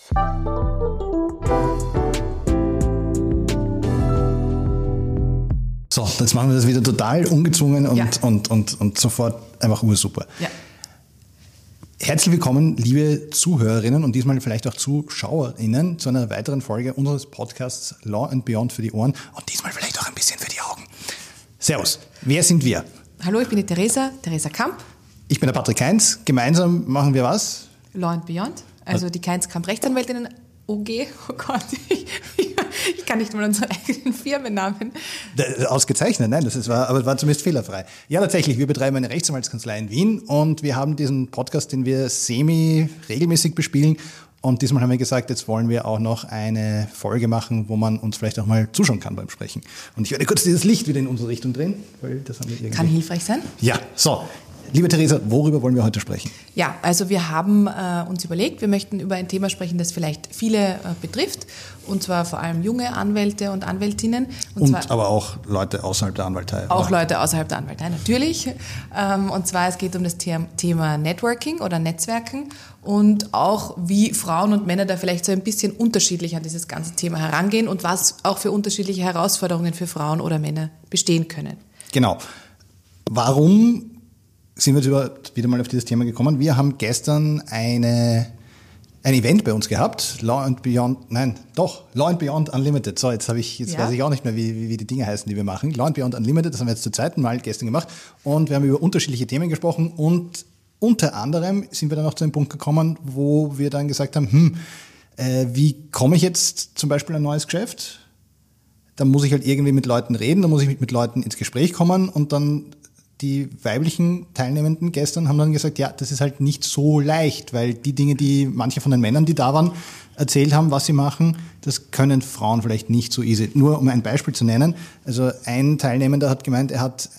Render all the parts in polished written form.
So, jetzt machen wir das wieder total ungezwungen und sofort einfach ursuper. Ja. Herzlich willkommen, liebe Zuhörerinnen und diesmal vielleicht auch ZuschauerInnen zu einer weiteren Folge unseres Podcasts Law and Beyond für die Ohren und diesmal vielleicht auch ein bisschen für die Augen. Servus, wer sind wir? Hallo, ich bin die Theresa Kamp. Ich bin der Patrick Heinz. Gemeinsam machen wir was? Law and Beyond, also die Heinz Kamp Rechtsanwältinnen OG. Oh Gott, ich kann nicht mal unseren eigenen Firmennamen. Ausgezeichnet, nein, aber war zumindest fehlerfrei. Ja, tatsächlich, wir betreiben eine Rechtsanwaltskanzlei in Wien und wir haben diesen Podcast, den wir semi-regelmäßig bespielen. Und diesmal haben wir gesagt, jetzt wollen wir auch noch eine Folge machen, wo man uns vielleicht auch mal zuschauen kann beim Sprechen. Und ich werde kurz dieses Licht wieder in unsere Richtung drehen, weil das haben wir irgendwie... Kann hilfreich sein. Ja, so. Liebe Theresa, worüber wollen wir heute sprechen? Ja, also wir haben uns überlegt, wir möchten über ein Thema sprechen, das vielleicht viele betrifft, und zwar vor allem junge Anwälte und Anwältinnen. Und aber auch Leute außerhalb der Anwaltei. Auch Leute außerhalb der Anwaltei, natürlich. Und zwar, es geht um das Thema Networking oder Netzwerken und auch, wie Frauen und Männer da vielleicht so ein bisschen unterschiedlich an dieses ganze Thema herangehen und was auch für unterschiedliche Herausforderungen für Frauen oder Männer bestehen können. Genau. Warum sind wir jetzt wieder mal auf dieses Thema gekommen? Wir haben gestern ein Event bei uns gehabt, Law and Beyond Unlimited. So, jetzt weiß ich auch nicht mehr, wie die Dinge heißen, die wir machen. Law and Beyond Unlimited, das haben wir jetzt zum zweiten Mal gestern gemacht und wir haben über unterschiedliche Themen gesprochen und unter anderem sind wir dann auch zu einem Punkt gekommen, wo wir dann gesagt haben, wie komme ich jetzt zum Beispiel ein neues Geschäft? Da muss ich halt irgendwie mit Leuten reden, da muss ich mit Leuten ins Gespräch kommen und dann die weiblichen Teilnehmenden gestern haben dann gesagt, ja, das ist halt nicht so leicht, weil die Dinge, die manche von den Männern, die da waren, erzählt haben, was sie machen, das können Frauen vielleicht nicht so easy. Nur um ein Beispiel zu nennen, also ein Teilnehmender hat gemeint, er hat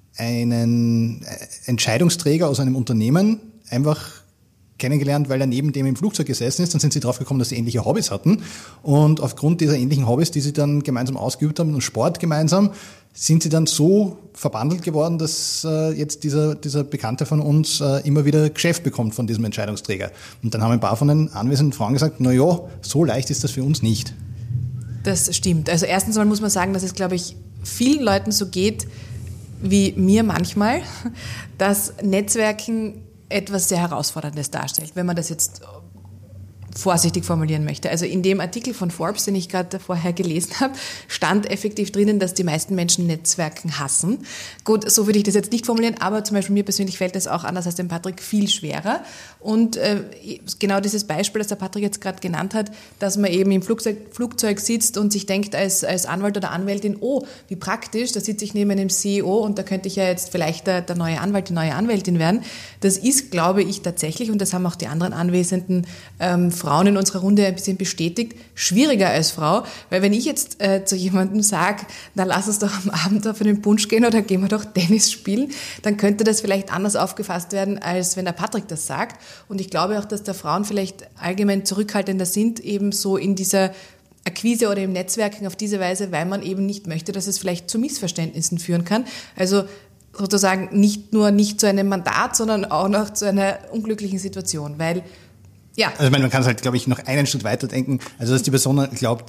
einen Entscheidungsträger aus einem Unternehmen einfach kennengelernt, weil er neben dem im Flugzeug gesessen ist. Dann sind sie drauf gekommen, dass sie ähnliche Hobbys hatten. Und aufgrund dieser ähnlichen Hobbys, die sie dann gemeinsam ausgeübt haben und Sport gemeinsam, sind sie dann so verbandelt geworden, dass jetzt dieser Bekannte von uns immer wieder Geschäft bekommt von diesem Entscheidungsträger. Und dann haben ein paar von den anwesenden Frauen gesagt, na ja, so leicht ist das für uns nicht. Das stimmt. Also erstens mal muss man sagen, dass es, glaube ich, vielen Leuten so geht, wie mir manchmal, dass Netzwerken etwas sehr Herausforderndes darstellt, wenn man das jetzt vorsichtig formulieren möchte. Also in dem Artikel von Forbes, den ich gerade vorher gelesen habe, stand effektiv drinnen, dass die meisten Menschen Netzwerken hassen. Gut, so würde ich das jetzt nicht formulieren, aber zum Beispiel mir persönlich fällt das auch anders als dem Patrick viel schwerer. Und genau dieses Beispiel, das der Patrick jetzt gerade genannt hat, dass man eben im Flugzeug sitzt und sich denkt als Anwalt oder Anwältin, oh, wie praktisch, da sitze ich neben einem CEO und da könnte ich ja jetzt vielleicht der neue Anwalt, die neue Anwältin werden. Das ist, glaube ich, tatsächlich, und das haben auch die anderen anwesenden Frauen in unserer Runde ein bisschen bestätigt, schwieriger als Frau, weil wenn ich jetzt zu jemandem sage, na lass uns doch am Abend auf einen Punsch gehen oder gehen wir doch Tennis spielen, dann könnte das vielleicht anders aufgefasst werden, als wenn der Patrick das sagt. Und ich glaube auch, dass da Frauen vielleicht allgemein zurückhaltender sind, eben so in dieser Akquise oder im Netzwerken auf diese Weise, weil man eben nicht möchte, dass es vielleicht zu Missverständnissen führen kann. Also sozusagen nicht nur nicht zu einem Mandat, sondern auch noch zu einer unglücklichen Situation, weil ja. Also ich meine, man kann es halt, glaube ich, noch einen Schritt weiter denken. Also dass die Person glaubt,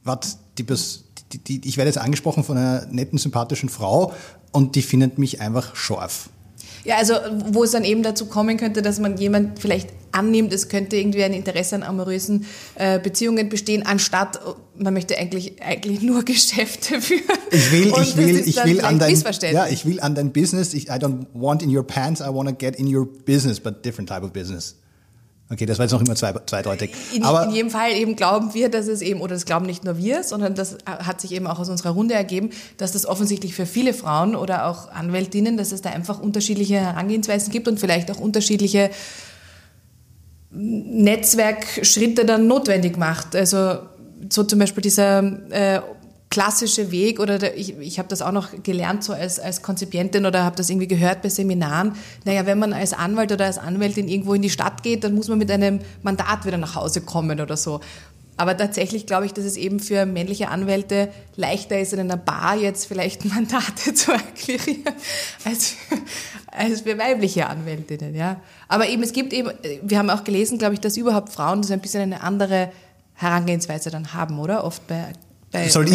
ich werde jetzt angesprochen von einer netten, sympathischen Frau und die findet mich einfach scharf. Ja, also wo es dann eben dazu kommen könnte, dass man jemand vielleicht annimmt, es könnte irgendwie ein Interesse an amorösen Beziehungen bestehen, anstatt man möchte eigentlich nur Geschäfte führen. Ich will an dein Business. I don't want in your pants, I want to get in your business, but different type of business. Okay, das war jetzt noch immer zweideutig. In jedem Fall eben glauben wir, dass es eben, oder das glauben nicht nur wir, sondern das hat sich eben auch aus unserer Runde ergeben, dass das offensichtlich für viele Frauen oder auch Anwältinnen, dass es da einfach unterschiedliche Herangehensweisen gibt und vielleicht auch unterschiedliche Netzwerkschritte dann notwendig macht. Also so zum Beispiel dieser klassische Weg, oder ich habe das auch noch gelernt so als Konzipientin oder habe das irgendwie gehört bei Seminaren, naja, wenn man als Anwalt oder als Anwältin irgendwo in die Stadt geht, dann muss man mit einem Mandat wieder nach Hause kommen oder so. Aber tatsächlich glaube ich, dass es eben für männliche Anwälte leichter ist, in einer Bar jetzt vielleicht Mandate zu akquirieren, als für weibliche Anwältinnen. Ja. Aber eben, es gibt eben, wir haben auch gelesen, glaube ich, dass überhaupt Frauen das ein bisschen eine andere Herangehensweise dann haben, oder? Oft bei Darf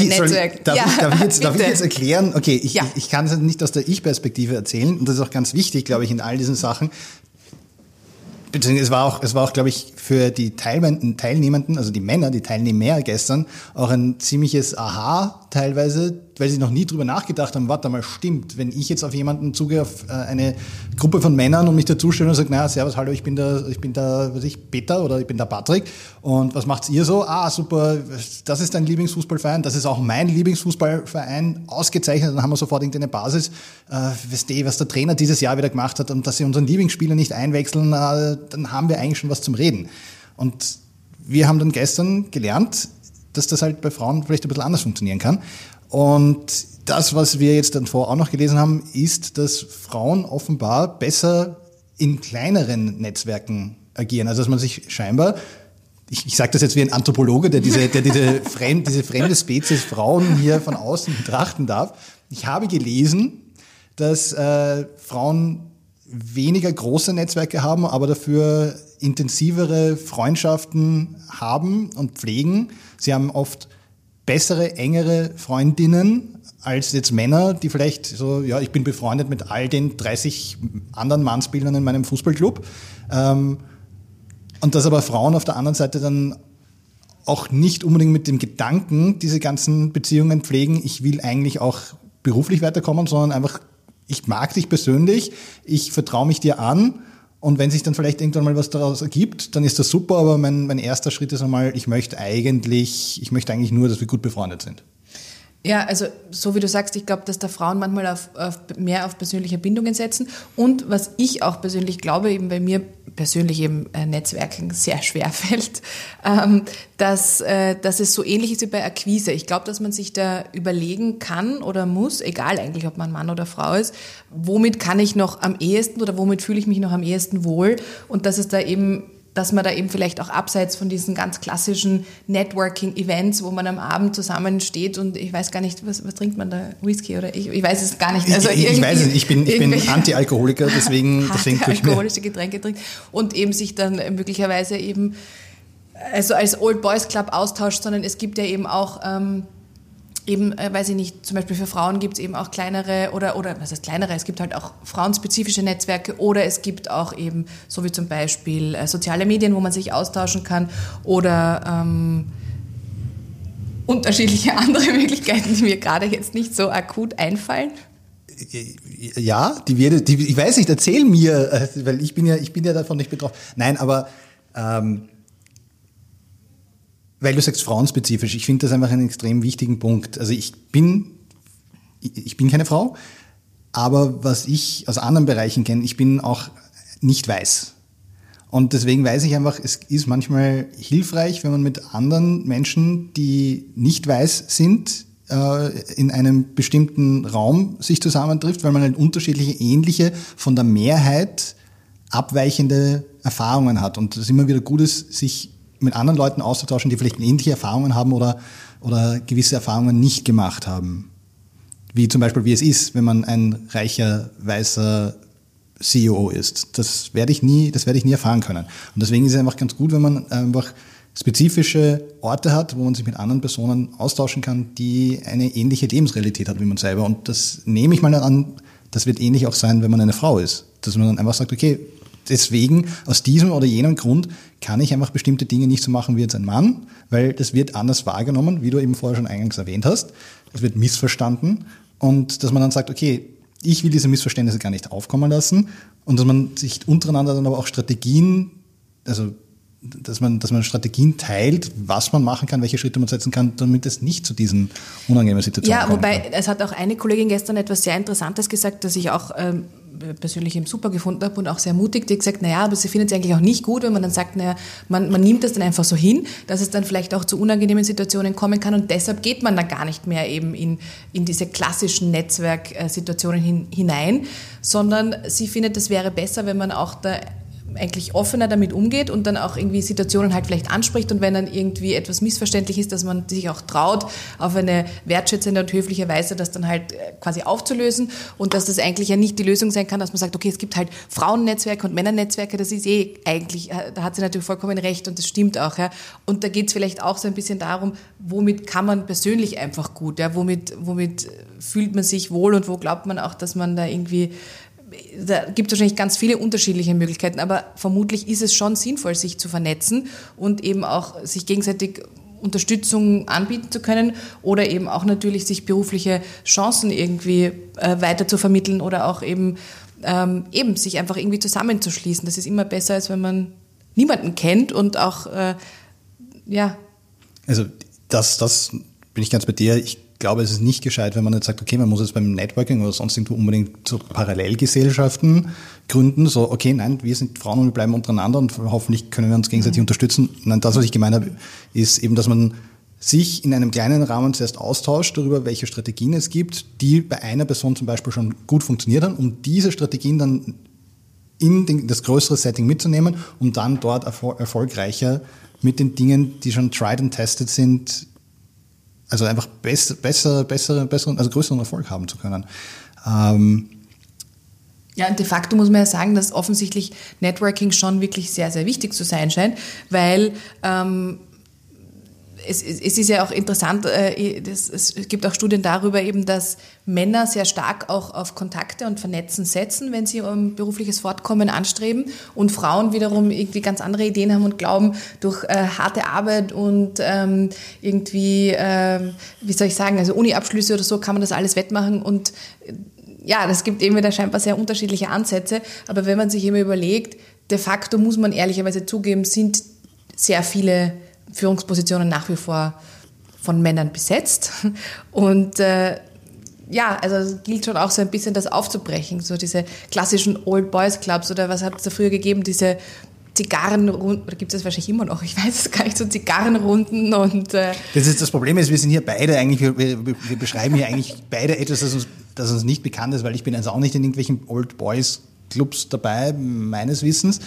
ich jetzt erklären? Okay, ich kann es nicht aus der Ich-Perspektive erzählen und das ist auch ganz wichtig, glaube ich, in all diesen Sachen. Beziehungsweise es war auch, glaube ich, für die Teilnehmenden, also die Männer, die Teilnehmer gestern, auch ein ziemliches Aha teilweise, weil sie noch nie drüber nachgedacht haben, warte mal, stimmt, wenn ich jetzt auf jemanden zugehe, auf eine Gruppe von Männern und mich dazustelle und sage, naja, servus, hallo, ich bin der, Peter oder ich bin der Patrick und was macht's ihr so? Ah, super, das ist dein Lieblingsfußballverein, das ist auch mein Lieblingsfußballverein, ausgezeichnet, dann haben wir sofort irgendeine Basis, was der Trainer dieses Jahr wieder gemacht hat und dass sie unseren Lieblingsspieler nicht einwechseln, dann haben wir eigentlich schon was zum Reden. Und wir haben dann gestern gelernt, dass das halt bei Frauen vielleicht ein bisschen anders funktionieren kann. Und das, was wir jetzt dann vorher auch noch gelesen haben, ist, dass Frauen offenbar besser in kleineren Netzwerken agieren. Also dass man sich scheinbar, ich sage das jetzt wie ein Anthropologe, der diese fremde Spezies Frauen hier von außen betrachten darf. Ich habe gelesen, dass Frauen weniger große Netzwerke haben, aber dafür intensivere Freundschaften haben und pflegen. Sie haben oft bessere, engere Freundinnen als jetzt Männer, die vielleicht so, ja, ich bin befreundet mit all den 30 anderen Mannsbildern in meinem Fußballclub. Und dass aber Frauen auf der anderen Seite dann auch nicht unbedingt mit dem Gedanken diese ganzen Beziehungen pflegen, ich will eigentlich auch beruflich weiterkommen, sondern einfach, ich mag dich persönlich, ich vertraue mich dir an und wenn sich dann vielleicht irgendwann mal was daraus ergibt, dann ist das super, aber mein erster Schritt ist einmal, ich möchte eigentlich nur, dass wir gut befreundet sind. Ja, also so wie du sagst, ich glaube, dass da Frauen manchmal mehr auf persönliche Bindungen setzen und was ich auch persönlich glaube, eben bei mir persönlich eben Netzwerken sehr schwer fällt, dass es so ähnlich ist wie bei Akquise. Ich glaube, dass man sich da überlegen kann oder muss, egal eigentlich, ob man Mann oder Frau ist, womit kann ich noch am ehesten oder womit fühle ich mich noch am ehesten wohl und dass man da eben vielleicht auch abseits von diesen ganz klassischen Networking-Events, wo man am Abend zusammensteht und ich weiß gar nicht, was trinkt man da? Whisky oder ich weiß es gar nicht. Also ich weiß es, ich bin Anti-Alkoholiker, deswegen alkoholische Getränke trinkt und eben sich dann möglicherweise eben also als Old Boys Club austauscht, sondern es gibt ja eben auch weiß ich nicht, zum Beispiel für Frauen gibt es eben auch kleinere oder was heißt kleinere, es gibt halt auch frauenspezifische Netzwerke oder es gibt auch eben, so wie zum Beispiel soziale Medien, wo man sich austauschen kann oder unterschiedliche andere Möglichkeiten, die mir gerade jetzt nicht so akut einfallen. Ja, ich weiß nicht, erzähl mir, weil ich bin ja davon nicht betroffen. Nein, aber weil du sagst frauenspezifisch, ich finde das einfach einen extrem wichtigen Punkt. Also ich bin keine Frau, aber was ich aus anderen Bereichen kenne, ich bin auch nicht weiß. Und deswegen weiß ich einfach, es ist manchmal hilfreich, wenn man mit anderen Menschen, die nicht weiß sind, in einem bestimmten Raum sich zusammentrifft, weil man halt unterschiedliche, ähnliche, von der Mehrheit abweichende Erfahrungen hat. Und es immer wieder gut ist, sich mit anderen Leuten auszutauschen, die vielleicht ähnliche Erfahrungen haben oder gewisse Erfahrungen nicht gemacht haben. Wie zum Beispiel, wie es ist, wenn man ein reicher, weißer CEO ist. Das werde ich nie erfahren können. Und deswegen ist es einfach ganz gut, wenn man einfach spezifische Orte hat, wo man sich mit anderen Personen austauschen kann, die eine ähnliche Lebensrealität hat wie man selber. Und das nehme ich mal an, das wird ähnlich auch sein, wenn man eine Frau ist. Dass man dann einfach sagt, okay, deswegen, aus diesem oder jenem Grund kann ich einfach bestimmte Dinge nicht so machen wie jetzt ein Mann, weil das wird anders wahrgenommen, wie du eben vorher schon eingangs erwähnt hast. Es wird missverstanden und dass man dann sagt, okay, ich will diese Missverständnisse gar nicht aufkommen lassen und dass man sich untereinander dann aber auch Strategien, also dass man Strategien teilt, was man machen kann, welche Schritte man setzen kann, damit es nicht zu diesen unangenehmen Situationen kommt. Ja, wobei es hat auch eine Kollegin gestern etwas sehr Interessantes gesagt, das ich auch persönlich eben super gefunden habe und auch sehr mutig, die gesagt, naja, aber sie findet es eigentlich auch nicht gut, wenn man dann sagt, naja, man nimmt das dann einfach so hin, dass es dann vielleicht auch zu unangenehmen Situationen kommen kann und deshalb geht man dann gar nicht mehr eben in diese klassischen Netzwerksituationen hinein, sondern sie findet, es wäre besser, wenn man auch da eigentlich offener damit umgeht und dann auch irgendwie Situationen halt vielleicht anspricht und wenn dann irgendwie etwas missverständlich ist, dass man sich auch traut, auf eine wertschätzende und höfliche Weise das dann halt quasi aufzulösen und dass das eigentlich ja nicht die Lösung sein kann, dass man sagt, okay, es gibt halt Frauennetzwerke und Männernetzwerke, das ist eigentlich, da hat sie natürlich vollkommen recht und das stimmt auch. Ja. Und da geht es vielleicht auch so ein bisschen darum, womit kann man persönlich einfach gut, ja, womit fühlt man sich wohl und wo glaubt man auch, dass man da irgendwie, da gibt es wahrscheinlich ganz viele unterschiedliche Möglichkeiten, aber vermutlich ist es schon sinnvoll, sich zu vernetzen und eben auch sich gegenseitig Unterstützung anbieten zu können oder eben auch natürlich sich berufliche Chancen irgendwie weiter zu vermitteln oder auch eben sich einfach irgendwie zusammenzuschließen. Das ist immer besser, als wenn man niemanden kennt und auch, Also das bin ich ganz bei dir. Ich glaube, es ist nicht gescheit, wenn man jetzt sagt, okay, man muss jetzt beim Networking oder sonst irgendwo unbedingt so Parallelgesellschaften gründen. So, okay, nein, wir sind Frauen und wir bleiben untereinander und hoffentlich können wir uns gegenseitig unterstützen. Nein, das, was ich gemeint habe, ist eben, dass man sich in einem kleinen Rahmen zuerst austauscht darüber, welche Strategien es gibt, die bei einer Person zum Beispiel schon gut funktioniert haben, um diese Strategien dann in das größere Setting mitzunehmen, um dann dort erfolgreicher mit den Dingen, die schon tried and tested sind, also einfach besseren, also größeren Erfolg haben zu können. Ja, und de facto muss man ja sagen, dass offensichtlich Networking schon wirklich sehr, sehr wichtig zu sein scheint, weil es ist ja auch interessant, es gibt auch Studien darüber eben, dass Männer sehr stark auch auf Kontakte und Vernetzen setzen, wenn sie berufliches Fortkommen anstreben und Frauen wiederum irgendwie ganz andere Ideen haben und glauben, durch harte Arbeit und irgendwie, wie soll ich sagen, also Uni-Abschlüsse oder so kann man das alles wettmachen und ja, das gibt eben wieder scheinbar sehr unterschiedliche Ansätze, aber wenn man sich immer überlegt, de facto muss man ehrlicherweise zugeben, sind sehr viele Führungspositionen nach wie vor von Männern besetzt. Und also es gilt schon auch so ein bisschen, das aufzubrechen. So diese klassischen Old Boys Clubs oder was hat es da früher gegeben, diese Zigarrenrunden, oder gibt es das wahrscheinlich immer noch, ich weiß es gar nicht, so Zigarrenrunden und... Das ist das Problem ist, wir sind hier beide eigentlich, wir beschreiben hier eigentlich beide etwas, das uns nicht bekannt ist, weil ich bin also auch nicht in irgendwelchen Old Boys Clubs dabei, meines Wissens.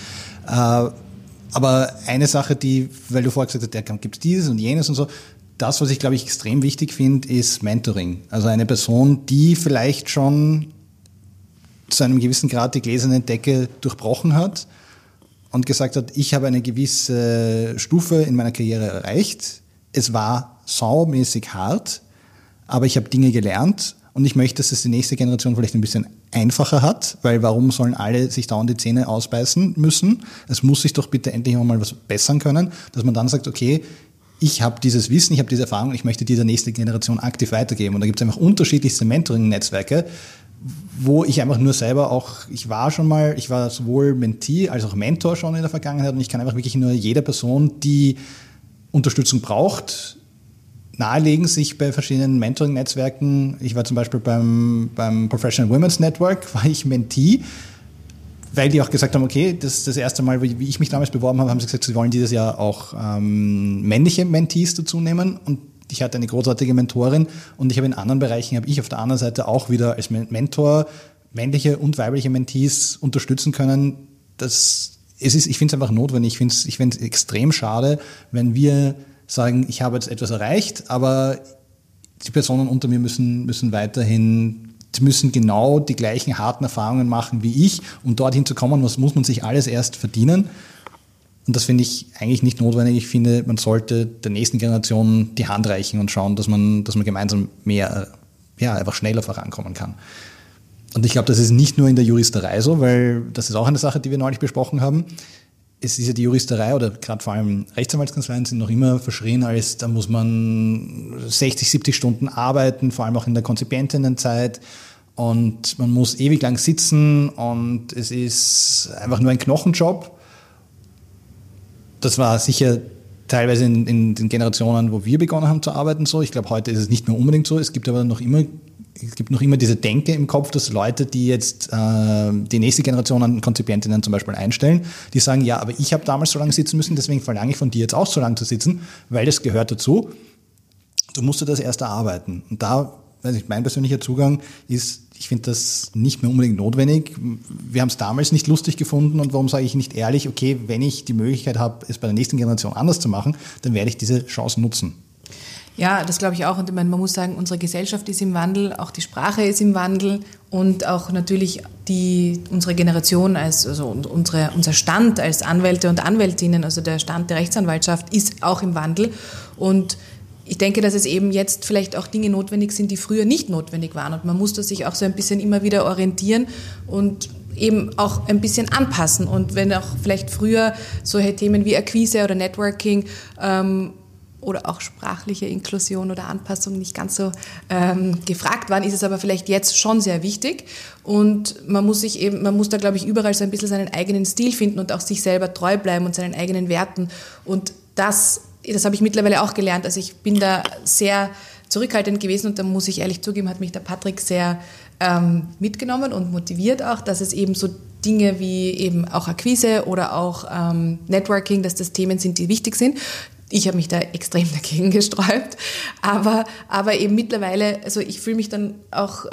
Aber eine Sache, weil du vorher gesagt hast, da gibt es dieses und jenes und so, das, was ich, glaube ich, extrem wichtig finde, ist Mentoring. Also eine Person, die vielleicht schon zu einem gewissen Grad die gläserne Decke durchbrochen hat und gesagt hat, ich habe eine gewisse Stufe in meiner Karriere erreicht. Es war saumäßig hart, aber ich habe Dinge gelernt und ich möchte, dass es die nächste Generation vielleicht ein bisschen einfacher hat, weil warum sollen alle sich dauernd die Zähne ausbeißen müssen? Es muss sich doch bitte endlich mal was bessern können, dass man dann sagt, okay, ich habe dieses Wissen, ich habe diese Erfahrung, ich möchte dieser nächsten Generation aktiv weitergeben. Und da gibt es einfach unterschiedlichste Mentoring-Netzwerke, wo ich einfach nur selber auch, ich war sowohl Mentee als auch Mentor schon in der Vergangenheit und ich kann einfach wirklich nur jeder Person, die Unterstützung braucht, nahelegen, sich bei verschiedenen Mentoring-Netzwerken, ich war zum Beispiel beim Professional Women's Network, war ich Mentee, weil die auch gesagt haben, okay, das erste Mal, wie ich mich damals beworben habe, haben sie gesagt, sie wollen dieses Jahr auch männliche Mentees dazu nehmen und ich hatte eine großartige Mentorin und ich habe in anderen Bereichen, habe ich auf der anderen Seite auch wieder als Mentor männliche und weibliche Mentees unterstützen können. Ich finde es einfach notwendig, ich finde es extrem schade, wenn wir sagen, ich habe jetzt etwas erreicht, aber die Personen unter mir müssen genau die gleichen harten Erfahrungen machen wie ich, um dorthin zu kommen, was muss man sich alles erst verdienen. Und das finde ich eigentlich nicht notwendig. Ich finde, man sollte der nächsten Generation die Hand reichen und schauen, dass man gemeinsam einfach schneller vorankommen kann. Und ich glaube, das ist nicht nur in der Juristerei so, weil das ist auch eine Sache, die wir neulich besprochen haben. Es ist ja die Juristerei oder gerade vor allem Rechtsanwaltskanzleien sind noch immer verschrien als, da muss man 60, 70 Stunden arbeiten, vor allem auch in der Konzipientinnenzeit und man muss ewig lang sitzen und es ist einfach nur ein Knochenjob. Das war sicher teilweise in den Generationen, wo wir begonnen haben zu arbeiten so. Ich glaube, heute ist es nicht mehr unbedingt so. Es gibt aber noch immer diese Denke im Kopf, dass Leute, die jetzt die nächste Generation an Konzipientinnen zum Beispiel einstellen, die sagen, ja, aber ich habe damals so lange sitzen müssen, deswegen verlange ich von dir jetzt auch so lange zu sitzen, weil das gehört dazu. Du musst dir das erst erarbeiten. Und da, mein persönlicher Zugang ist, ich finde das nicht mehr unbedingt notwendig. Wir haben es damals nicht lustig gefunden und warum sage ich nicht ehrlich, okay, wenn ich die Möglichkeit habe, es bei der nächsten Generation anders zu machen, dann werde ich diese Chance nutzen. Ja, das glaube ich auch. Und ich meine, man muss sagen, unsere Gesellschaft ist im Wandel, auch die Sprache ist im Wandel und auch natürlich unsere Generation, also unser Stand als Anwälte und Anwältinnen, also der Stand der Rechtsanwaltschaft ist auch im Wandel. Und ich denke, dass es eben jetzt vielleicht auch Dinge notwendig sind, die früher nicht notwendig waren. Und man muss da sich auch so ein bisschen immer wieder orientieren und eben auch ein bisschen anpassen. Und wenn auch vielleicht früher solche Themen wie Akquise oder Networking oder auch sprachliche Inklusion oder Anpassung nicht ganz so gefragt waren, ist es aber vielleicht jetzt schon sehr wichtig. Und man muss da, glaube ich, überall so ein bisschen seinen eigenen Stil finden und auch sich selber treu bleiben und seinen eigenen Werten. Und das habe ich mittlerweile auch gelernt. Also ich bin da sehr zurückhaltend gewesen und da muss ich ehrlich zugeben, hat mich der Patrick sehr mitgenommen und motiviert auch, dass es eben so Dinge wie eben auch Akquise oder auch Networking, dass das Themen sind, die wichtig sind. Ich habe mich da extrem dagegen gesträubt, aber eben mittlerweile, also ich fühle mich dann auch,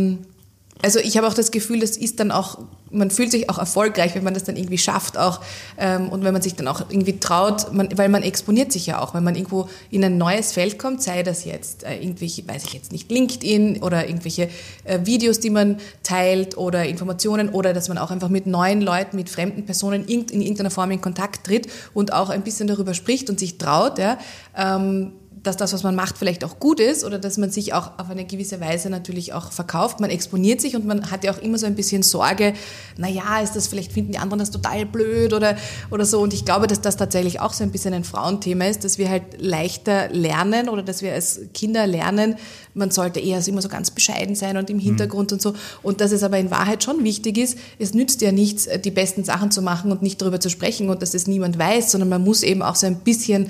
also ich habe auch das Gefühl, das ist dann auch, man fühlt sich auch erfolgreich, wenn man das dann irgendwie schafft auch und wenn man sich dann auch irgendwie traut, weil man exponiert sich ja auch, wenn man irgendwo in ein neues Feld kommt, sei das jetzt irgendwelche, weiß ich jetzt nicht, LinkedIn oder irgendwelche Videos, die man teilt oder Informationen oder dass man auch einfach mit neuen Leuten, mit fremden Personen in irgendeiner Form in Kontakt tritt und auch ein bisschen darüber spricht und sich traut, ja, dass das, was man macht, vielleicht auch gut ist oder dass man sich auch auf eine gewisse Weise natürlich auch verkauft. Man exponiert sich und man hat ja auch immer so ein bisschen Sorge, vielleicht finden die anderen das total blöd oder so. Und ich glaube, dass das tatsächlich auch so ein bisschen ein Frauenthema ist, dass wir halt leichter lernen oder dass wir als Kinder lernen, man sollte eher immer so ganz bescheiden sein und im Hintergrund und so. Und dass es aber in Wahrheit schon wichtig ist, es nützt ja nichts, die besten Sachen zu machen und nicht darüber zu sprechen und dass es niemand weiß, sondern man muss eben auch so ein bisschen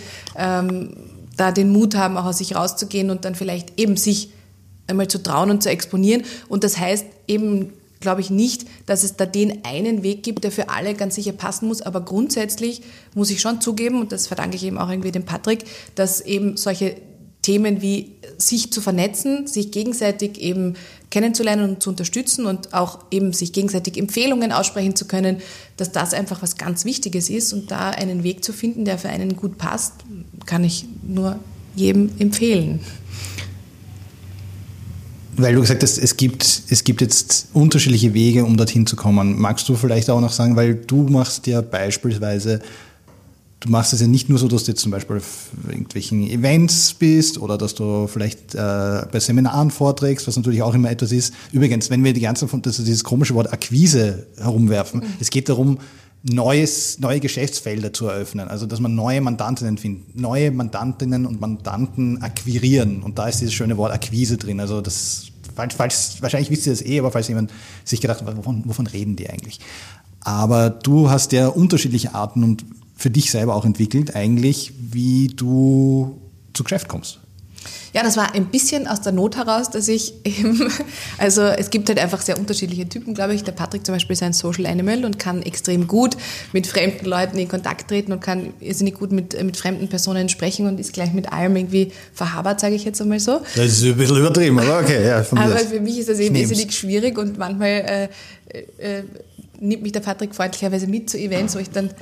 da den Mut haben, auch aus sich rauszugehen und dann vielleicht eben sich einmal zu trauen und zu exponieren. Und das heißt eben, glaube ich, nicht, dass es da den einen Weg gibt, der für alle ganz sicher passen muss. Aber grundsätzlich muss ich schon zugeben, und das verdanke ich eben auch irgendwie dem Patrick, dass eben solche Themen wie sich zu vernetzen, sich gegenseitig eben kennenzulernen und zu unterstützen und auch eben sich gegenseitig Empfehlungen aussprechen zu können, dass das einfach was ganz Wichtiges ist und da einen Weg zu finden, der für einen gut passt, kann ich nur jedem empfehlen. Weil du gesagt hast, es gibt jetzt unterschiedliche Wege, um dorthin zu kommen. Magst du vielleicht auch noch sagen, weil du machst ja beispielsweise, du machst es ja nicht nur so, dass du jetzt zum Beispiel auf irgendwelchen Events bist oder dass du vielleicht bei Seminaren vorträgst, was natürlich auch immer etwas ist. Übrigens, wenn wir dieses komische Wort Akquise herumwerfen, es geht darum, neue Geschäftsfelder zu eröffnen, also dass man neue Mandantinnen findet, neue Mandantinnen und Mandanten akquirieren und da ist dieses schöne Wort Akquise drin, also das, wahrscheinlich wisst ihr das aber falls jemand sich gedacht hat, wovon reden die eigentlich? Aber du hast ja unterschiedliche Arten und für dich selber auch entwickelt, eigentlich, wie du zu Geschäft kommst. Ja, das war ein bisschen aus der Not heraus, dass ich eben, also es gibt halt einfach sehr unterschiedliche Typen, glaube ich. Der Patrick zum Beispiel ist ein Social Animal und kann extrem gut mit fremden Leuten in Kontakt treten und kann irrsinnig gut mit fremden Personen sprechen und ist gleich mit allem irgendwie verhabert, sage ich jetzt einmal so. Das ist ein bisschen übertrieben, aber okay. Ja, aber für mich ist das eben irrsinnig schwierig und manchmal nimmt mich der Patrick freundlicherweise mit zu Events, wo ich dann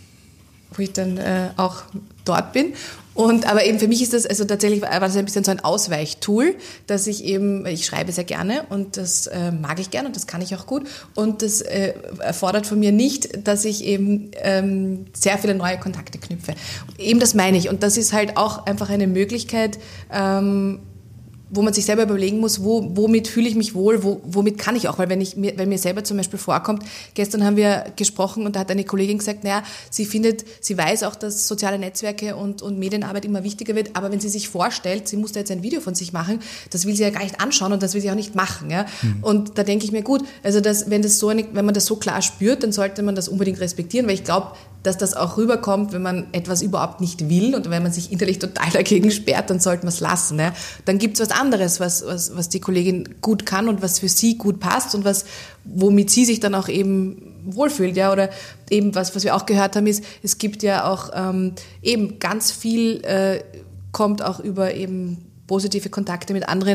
auch dort bin. Aber eben für mich ist das, also tatsächlich war das ein bisschen so ein Ausweichtool, dass ich schreibe sehr gerne und das mag ich gerne und das kann ich auch gut und das erfordert von mir nicht, dass ich eben sehr viele neue Kontakte knüpfe. Eben das meine ich und das ist halt auch einfach eine Möglichkeit, wo man sich selber überlegen muss, womit fühle ich mich wohl, womit kann ich auch, weil wenn mir selber zum Beispiel vorkommt, gestern haben wir gesprochen und da hat eine Kollegin gesagt, sie weiß auch, dass soziale Netzwerke und Medienarbeit immer wichtiger wird, aber wenn sie sich vorstellt, sie muss da jetzt ein Video von sich machen, das will sie ja gar nicht anschauen und das will sie auch nicht machen, ja. Und da denke ich mir, gut, also wenn man das so klar spürt, dann sollte man das unbedingt respektieren, weil ich glaube, dass das auch rüberkommt, wenn man etwas überhaupt nicht will und wenn man sich innerlich total dagegen sperrt, dann sollte man es lassen. Ne? Dann gibt es was anderes, was die Kollegin gut kann und was für sie gut passt und womit sie sich dann auch eben wohlfühlt. Ja? Oder eben was wir auch gehört haben, ist, es gibt ja auch eben ganz viel, kommt auch über eben positive Kontakte mit anderen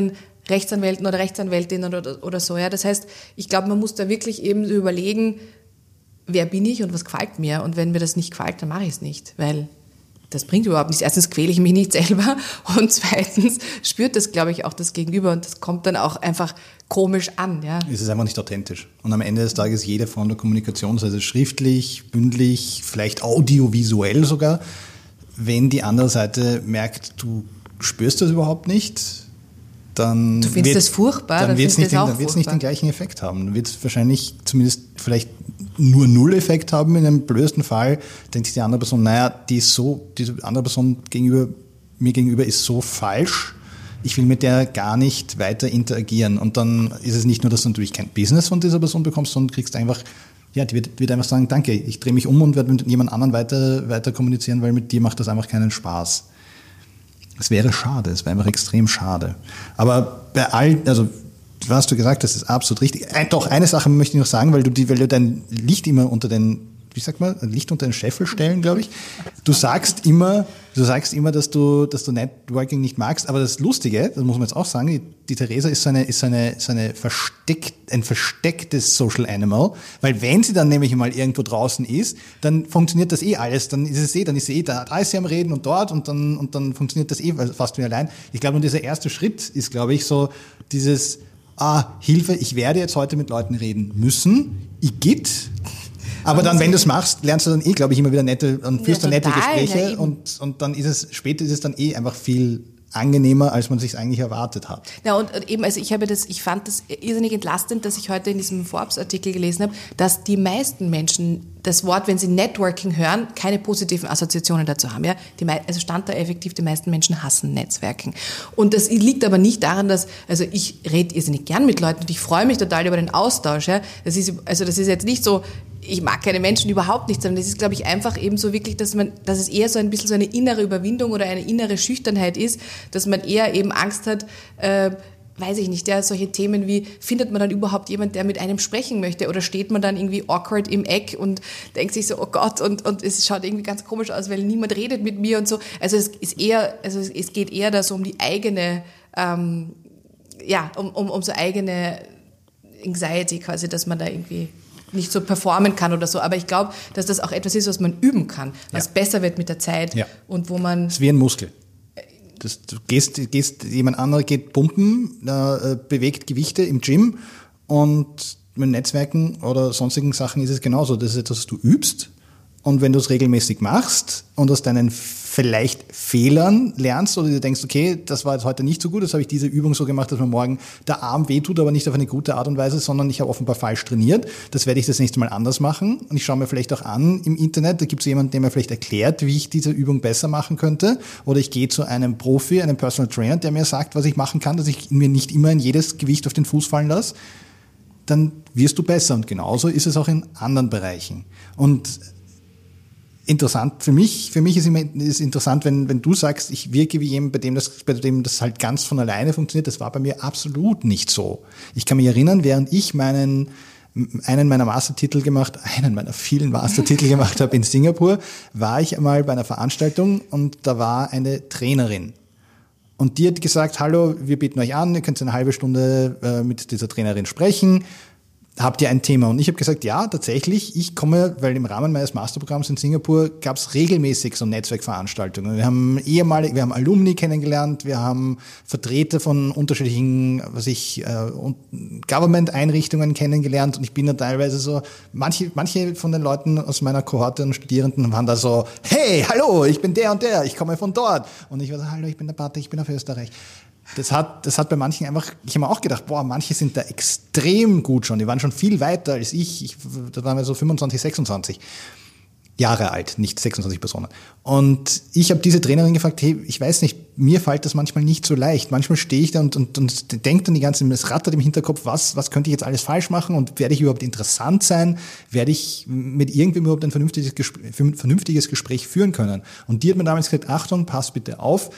Rechtsanwälten oder Rechtsanwältinnen oder so. Ja. Das heißt, ich glaube, man muss da wirklich eben überlegen, wer bin ich und was gefällt mir? Und wenn mir das nicht gefällt, dann mache ich es nicht, weil das bringt überhaupt nichts. Erstens quäle ich mich nicht selber und zweitens spürt das, glaube ich, auch das Gegenüber und das kommt dann auch einfach komisch an. Ja. Es ist einfach nicht authentisch. Und am Ende des Tages jede Form der Kommunikation, sei es schriftlich, mündlich, vielleicht audiovisuell sogar, wenn die andere Seite merkt, du spürst das überhaupt nicht, dann du findest das furchtbar, dann wird es nicht den gleichen Effekt haben. Dann wird es wahrscheinlich zumindest vielleicht nur Null-Effekt haben. In einem blödesten Fall denkt sich die andere Person, naja, diese andere Person mir gegenüber ist so falsch, ich will mit der gar nicht weiter interagieren. Und dann ist es nicht nur, dass du natürlich kein Business von dieser Person bekommst, sondern kriegst einfach, ja, die wird einfach sagen, danke, ich drehe mich um und werde mit jemand anderem weiter kommunizieren, weil mit dir macht das einfach keinen Spaß. Es wäre schade, es wäre einfach extrem schade. Aber bei also was du gesagt hast, ist absolut richtig. Doch, eine Sache möchte ich noch sagen, weil du dein Licht immer unter Licht unter den Scheffel stellen, glaube ich. Du sagst immer, dass du Networking nicht magst, aber das Lustige, das muss man jetzt auch sagen, die Theresa ist ein verstecktes Social Animal, weil wenn sie dann nämlich mal irgendwo draußen ist, dann funktioniert das alles, dann ist sie da ist sie am Reden und dort und dann funktioniert das fast wie allein. Ich glaube, und dieser erste Schritt ist, glaube ich, so dieses, Hilfe, ich werde jetzt heute mit Leuten reden müssen, Igitt. Aber dann, wenn du es machst, lernst du dann glaube ich, immer wieder nette und führst dann nette Gespräche ja, und dann später ist es dann einfach viel angenehmer, als man sich eigentlich erwartet hat. Ja, und eben, also ich fand das irrsinnig entlastend, dass ich heute in diesem Forbes-Artikel gelesen habe, dass die meisten Menschen das Wort, wenn sie Networking hören, keine positiven Assoziationen dazu haben. Ja? Also stand da effektiv, die meisten Menschen hassen Netzwerken. Und das liegt aber nicht daran, also ich rede irrsinnig gern mit Leuten und ich freue mich total über den Austausch. Ja? Das ist jetzt nicht so, ich mag keine Menschen überhaupt nicht, sondern das ist, glaube ich, einfach eben so wirklich, dass es eher so ein bisschen so eine innere Überwindung oder eine innere Schüchternheit ist, dass man eher eben Angst hat, weiß ich nicht, ja, solche Themen wie, findet man dann überhaupt jemand, der mit einem sprechen möchte oder steht man dann irgendwie awkward im Eck und denkt sich so, oh Gott, und es schaut irgendwie ganz komisch aus, weil niemand redet mit mir und so. Also es geht eher da so um die eigene, um so eigene Anxiety quasi, dass man da irgendwie nicht so performen kann oder so. Aber ich glaube, dass das auch etwas ist, was man üben kann, was besser wird mit der Zeit und wo man... Es ist wie ein Muskel. Du gehst, jemand anderer geht pumpen, bewegt Gewichte im Gym und mit Netzwerken oder sonstigen Sachen ist es genauso. Das ist etwas, was du übst und wenn du es regelmäßig machst und aus deinen vielleicht Fehlern lernst oder du denkst, okay, das war jetzt heute nicht so gut, das habe ich diese Übung so gemacht, dass mir morgen der Arm wehtut, aber nicht auf eine gute Art und Weise, sondern ich habe offenbar falsch trainiert. Das werde ich das nächste Mal anders machen und ich schaue mir vielleicht auch an im Internet, da gibt es jemanden, der mir vielleicht erklärt, wie ich diese Übung besser machen könnte oder ich gehe zu einem Profi, einem Personal Trainer, der mir sagt, was ich machen kann, dass ich mir nicht immer in jedes Gewicht auf den Fuß fallen lasse, dann wirst du besser und genauso ist es auch in anderen Bereichen. Und interessant, für mich ist interessant, wenn du sagst, ich wirke wie jemand, bei dem das halt ganz von alleine funktioniert. Das war bei mir absolut nicht so. Ich kann mich erinnern, während ich einen meiner vielen Mastertitel gemacht habe in Singapur, war ich einmal bei einer Veranstaltung und da war eine Trainerin. Und die hat gesagt, hallo, wir bieten euch an, ihr könnt eine halbe Stunde mit dieser Trainerin sprechen. Habt ihr ein Thema? Und ich habe gesagt, ja, tatsächlich, ich komme, weil im Rahmen meines Masterprogramms in Singapur gab es regelmäßig so Netzwerkveranstaltungen. Wir haben Alumni kennengelernt, wir haben Vertreter von unterschiedlichen, Government-Einrichtungen kennengelernt und ich bin da teilweise so, manche von den Leuten aus meiner Kohorte und Studierenden waren da so, hey, hallo, ich bin der und der, ich komme von dort. Und ich war so, hallo, ich bin der Pater, ich bin aus Österreich. Das hat bei manchen einfach, ich habe mir auch gedacht, manche sind da extrem gut schon, die waren schon viel weiter als ich da waren wir so 25, 26 Jahre alt, nicht 26 Personen. Und ich habe diese Trainerin gefragt, hey, ich weiß nicht, mir fällt das manchmal nicht so leicht. Manchmal stehe ich da und denke dann es rattert im Hinterkopf, was könnte ich jetzt alles falsch machen und werde ich überhaupt interessant sein? Werde ich mit irgendwem überhaupt ein vernünftiges Gespräch führen können? Und die hat mir damals gesagt, Achtung, pass bitte auf,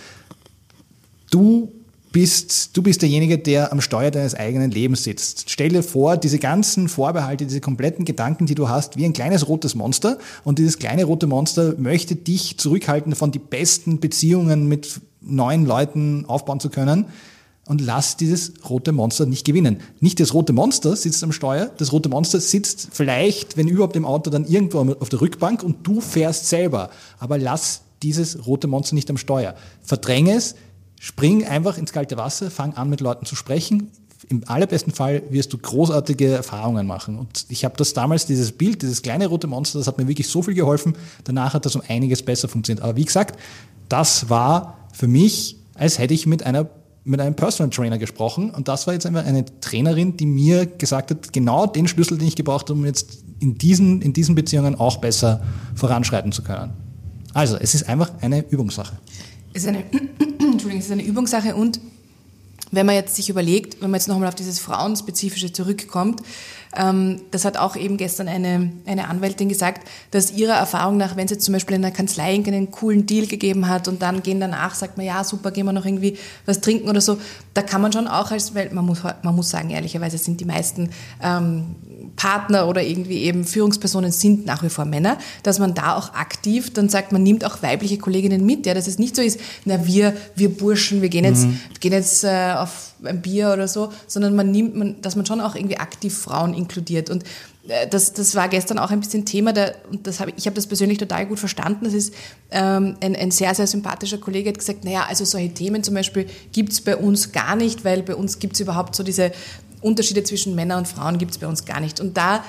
du bist derjenige, der am Steuer deines eigenen Lebens sitzt. Stell dir vor, diese ganzen Vorbehalte, diese kompletten Gedanken, die du hast, wie ein kleines rotes Monster. Und dieses kleine rote Monster möchte dich zurückhalten, von die besten Beziehungen mit neuen Leuten aufbauen zu können. und lass dieses rote Monster nicht gewinnen. Nicht das rote Monster sitzt am Steuer, das rote Monster sitzt vielleicht, wenn überhaupt im Auto, dann irgendwo auf der Rückbank und du fährst selber. Aber lass dieses rote Monster nicht am Steuer. Verdränge es, spring einfach ins kalte Wasser, fang an mit Leuten zu sprechen. Im allerbesten Fall wirst du großartige Erfahrungen machen. Und ich habe das damals, dieses Bild, dieses kleine rote Monster, das hat mir wirklich so viel geholfen. Danach hat das um einiges besser funktioniert. Aber wie gesagt, das war für mich, als hätte ich mit einem Personal Trainer gesprochen. Und das war jetzt einfach eine Trainerin, die mir gesagt hat, genau den Schlüssel, den ich gebraucht habe, um jetzt in diesen Beziehungen auch besser voranschreiten zu können. Also, es ist einfach eine Übungssache. Es ist eine Übungssache und wenn man jetzt sich überlegt, wenn man jetzt nochmal auf dieses Frauenspezifische zurückkommt, das hat auch eben gestern eine Anwältin gesagt, dass ihrer Erfahrung nach, wenn es jetzt zum Beispiel in einer Kanzlei einen coolen Deal gegeben hat und dann gehen danach, sagt man, ja super, gehen wir noch irgendwie was trinken oder so, da kann man schon auch weil man muss sagen, ehrlicherweise sind die meisten Partner oder irgendwie eben Führungspersonen sind nach wie vor Männer, dass man da auch aktiv dann sagt, man nimmt auch weibliche Kolleginnen mit, ja, dass es nicht so ist, na wir Burschen, wir gehen jetzt auf ein Bier oder so, sondern dass man schon auch irgendwie aktiv Frauen inkludiert und das war gestern auch ein bisschen Thema, ich habe das persönlich total gut verstanden. Das ist ein sehr, sehr sympathischer Kollege hat gesagt, naja, also solche Themen zum Beispiel gibt es bei uns gar nicht, weil bei uns gibt es überhaupt so diese Unterschiede zwischen Männern und Frauen gibt es bei uns gar nicht. Und da,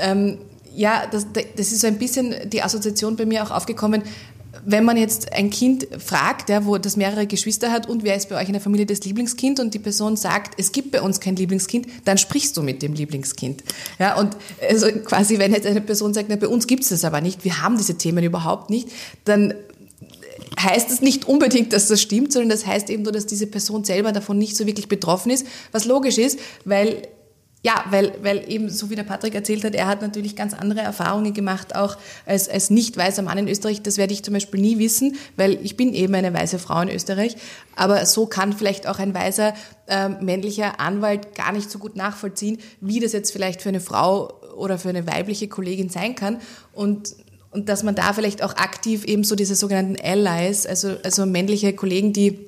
das ist so ein bisschen die Assoziation bei mir auch aufgekommen, wenn man jetzt ein Kind fragt, ja, wo das mehrere Geschwister hat und wer ist bei euch in der Familie das Lieblingskind und die Person sagt, es gibt bei uns kein Lieblingskind, dann sprichst du mit dem Lieblingskind. Ja, und also quasi, wenn jetzt eine Person sagt, na, bei uns gibt es das aber nicht, wir haben diese Themen überhaupt nicht, dann heißt es nicht unbedingt, dass das stimmt, sondern das heißt eben nur, dass diese Person selber davon nicht so wirklich betroffen ist, was logisch ist, weil eben, so wie der Patrick erzählt hat, er hat natürlich ganz andere Erfahrungen gemacht, auch als nicht weißer Mann in Österreich. Das werde ich zum Beispiel nie wissen, weil ich bin eben eine weiße Frau in Österreich. Aber so kann vielleicht auch ein weißer männlicher Anwalt gar nicht so gut nachvollziehen, wie das jetzt vielleicht für eine Frau oder für eine weibliche Kollegin sein kann. Und dass man da vielleicht auch aktiv eben so diese sogenannten Allies, also männliche Kollegen, die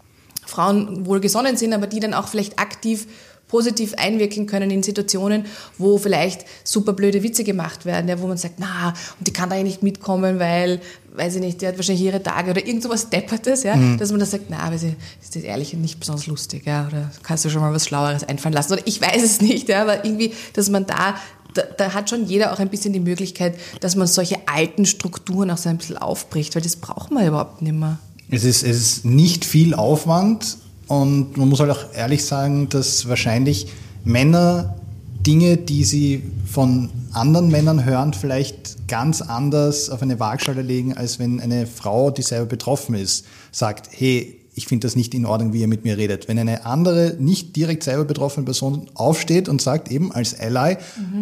Frauen wohlgesonnen sind, aber die dann auch vielleicht aktiv positiv einwirken können in Situationen, wo vielleicht super blöde Witze gemacht werden, ja, wo man sagt, na, und die kann da nicht mitkommen, weil, weiß ich nicht, die hat wahrscheinlich ihre Tage oder irgend sowas Deppertes, ja, dass man da sagt, na, weil sie ist das ehrlich nicht besonders lustig, ja, oder kannst du schon mal was Schlaueres einfallen lassen, oder ich weiß es nicht, ja, aber irgendwie, dass man da hat schon jeder auch ein bisschen die Möglichkeit, dass man solche alten Strukturen auch so ein bisschen aufbricht, weil das braucht man überhaupt nicht mehr. Es ist nicht viel Aufwand. Und man muss halt auch ehrlich sagen, dass wahrscheinlich Männer Dinge, die sie von anderen Männern hören, vielleicht ganz anders auf eine Waagschale legen, als wenn eine Frau, die selber betroffen ist, sagt, hey, ich finde das nicht in Ordnung, wie ihr mit mir redet. Wenn eine andere, nicht direkt selber betroffene Person aufsteht und sagt eben als Ally,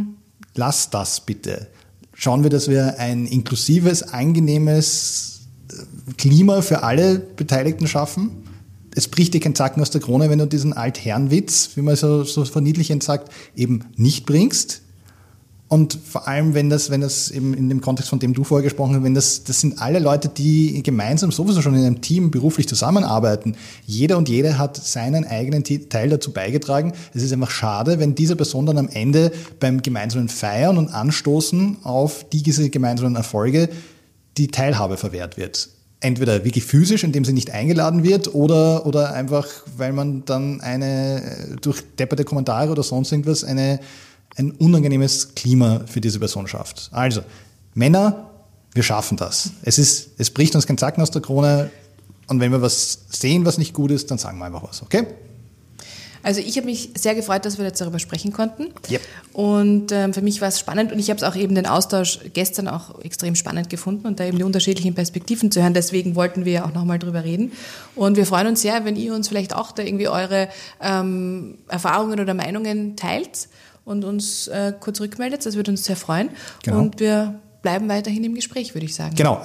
lass das bitte. Schauen wir, dass wir ein inklusives, angenehmes Klima für alle Beteiligten schaffen. Es bricht dir kein Zacken aus der Krone, wenn du diesen Altherrenwitz, wie man so verniedlichend sagt, eben nicht bringst. Und vor allem, wenn das eben in dem Kontext, von dem du vorher gesprochen hast, das sind alle Leute, die gemeinsam sowieso schon in einem Team beruflich zusammenarbeiten. Jeder und jede hat seinen eigenen Teil dazu beigetragen. Es ist einfach schade, wenn diese Person dann am Ende beim gemeinsamen Feiern und Anstoßen auf diese gemeinsamen Erfolge die Teilhabe verwehrt wird. Entweder wirklich physisch, indem sie nicht eingeladen wird, oder einfach, weil man dann durch depperte Kommentare oder sonst irgendwas ein unangenehmes Klima für diese Person schafft. Also, Männer, wir schaffen das. Es bricht uns kein Zacken aus der Krone, und wenn wir was sehen, was nicht gut ist, dann sagen wir einfach was, okay? Also ich habe mich sehr gefreut, dass wir jetzt darüber sprechen konnten. Yep. Und für mich war es spannend und ich habe es auch eben den Austausch gestern auch extrem spannend gefunden und da eben die unterschiedlichen Perspektiven zu hören. Deswegen wollten wir auch nochmal drüber reden. Und wir freuen uns sehr, wenn ihr uns vielleicht auch da irgendwie eure Erfahrungen oder Meinungen teilt und uns kurz rückmeldet. Das würde uns sehr freuen. Genau. Und wir bleiben weiterhin im Gespräch, würde ich sagen. Genau.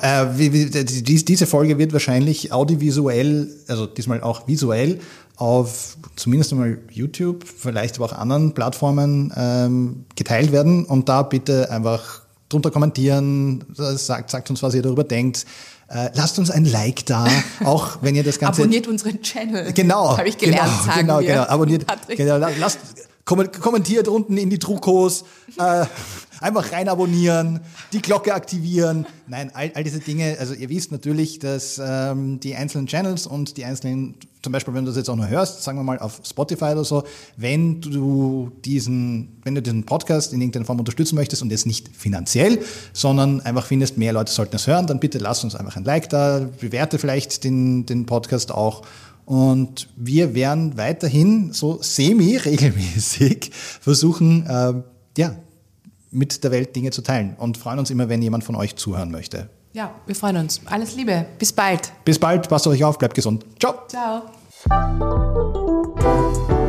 Diese Folge wird wahrscheinlich audiovisuell, also diesmal auch visuell, auf zumindest einmal YouTube, vielleicht aber auch anderen Plattformen geteilt werden. Und da bitte einfach drunter kommentieren, sagt uns, was ihr darüber denkt. Lasst uns ein Like da, auch wenn ihr das Ganze... Abonniert unseren Channel. Genau. Habe ich gelernt, sagen wir. Genau. Abonniert, Patrick. genau, kommentiert unten in die Trukos, einfach rein abonnieren, die Glocke aktivieren. Nein, all diese Dinge, also ihr wisst natürlich, dass die einzelnen Channels und die einzelnen, zum Beispiel wenn du das jetzt auch noch hörst, sagen wir mal auf Spotify oder so, wenn du diesen Podcast in irgendeiner Form unterstützen möchtest und jetzt nicht finanziell, sondern einfach findest, mehr Leute sollten es hören, dann bitte lass uns einfach ein Like da, bewerte vielleicht den Podcast auch. Und wir werden weiterhin so semi-regelmäßig versuchen, mit der Welt Dinge zu teilen und freuen uns immer, wenn jemand von euch zuhören möchte. Ja, wir freuen uns. Alles Liebe. Bis bald. Bis bald, passt auf euch auf, bleibt gesund. Ciao. Ciao.